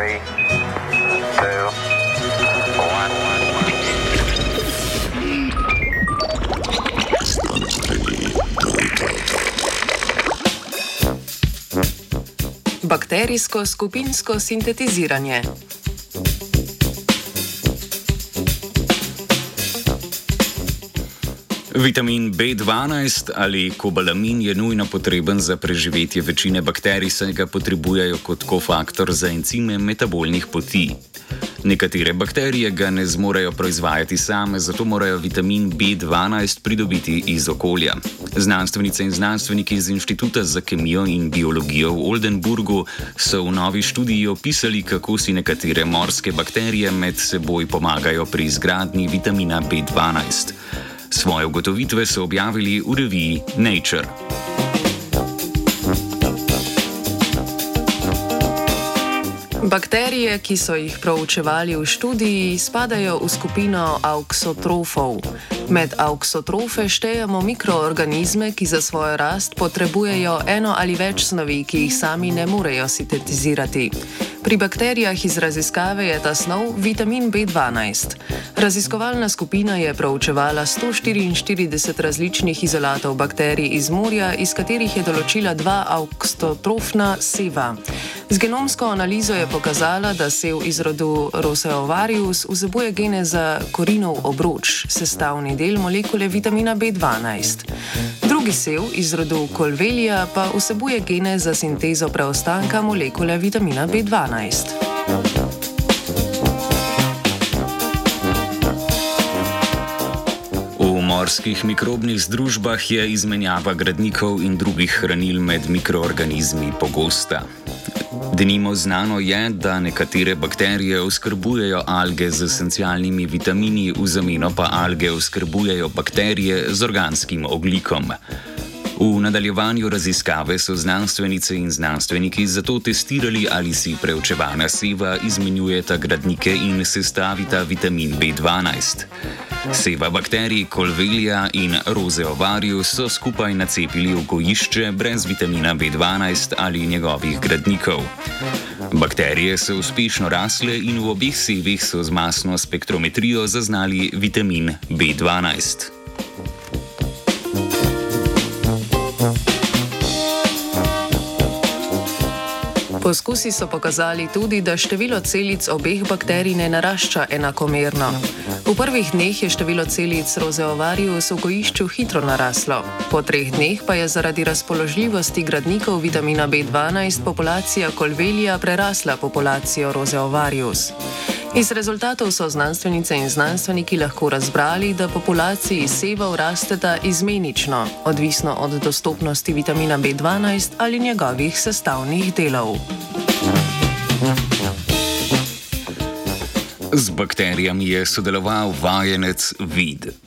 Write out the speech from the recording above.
3, 2, 1. Bakterijsko skupinsko sintetiziranje. Vitamin B12 ali kobalamin je nujno potreben za preživetje večine bakterij, saj ga potrebujejo kot kofaktor za encime metabolnih poti. Nekatere bakterije ga ne zmorejo proizvajati same, zato morajo vitamin B12 pridobiti iz okolja. Znanstvenice in znanstveniki iz Inštituta za kemijo in biologijo v Oldenburgu so v novi študiji opisali, kako si nekatere morske bakterije med seboj pomagajo pri izgradnji vitamina B12. Svoje ugotovitve so objavili v reviji Nature. Bakterije, ki so jih proučevali v študiji, spadajo v skupino auksotrofov. Med auksotrofe štejemo mikroorganizme, ki za svojo rast potrebujejo eno ali več snovi, ki jih sami ne morejo sintetizirati. Pri bakterijah iz raziskave je ta snov vitamin B12. Raziskovalna skupina je proučevala 144 različnih izolatov bakterij iz morja, iz katerih je določila dva auksotrofna seva. Z genomsko analizo je pokazala, da sev iz rodu Roseovarius vsebuje gene za korinov obroč, sestavni del molekule vitamina B12. Drugi sev iz rodu Colvellia pa vsebuje gene za sintezo preostanka molekule vitamina B12. V morskih mikrobnih združbah je izmenjava gradnikov in drugih hranil med mikroorganizmi pogosta. Denimo znano je, da nekatere bakterije oskrbujejo alge z esencialnimi vitamini, v zameno pa alge oskrbujejo bakterije z organskim ogljikom. V nadaljevanju raziskave so znanstvenice in znanstveniki zato testirali, ali si preučevana seva izmenjujeta gradnike in sestavita vitamin B12. Seva bakterij Colvellia in Roseovarius so skupaj nacepili v gojišče brez vitamina B12 ali njegovih gradnikov. Bakterije so uspešno rasle in v obeh sevih so z masno spektrometrijo zaznali vitamin B12. Poskusi so pokazali tudi, da število celic obeh bakterij ne narašča enakomerno. V prvih dneh je število celic Roseovarius v gojišču hitro naraslo. Po 3 dneh pa je zaradi razpoložljivosti gradnikov vitamina B12 populacija Colvellia prerasla populacijo Roseovarius. Iz rezultatov so znanstvenice in znanstveniki lahko razbrali, da populaciji sevov rasteta izmenično, odvisno od dostopnosti vitamina B12 ali njegovih sestavnih delov. Z bakterijami je sodeloval vajenec Vid.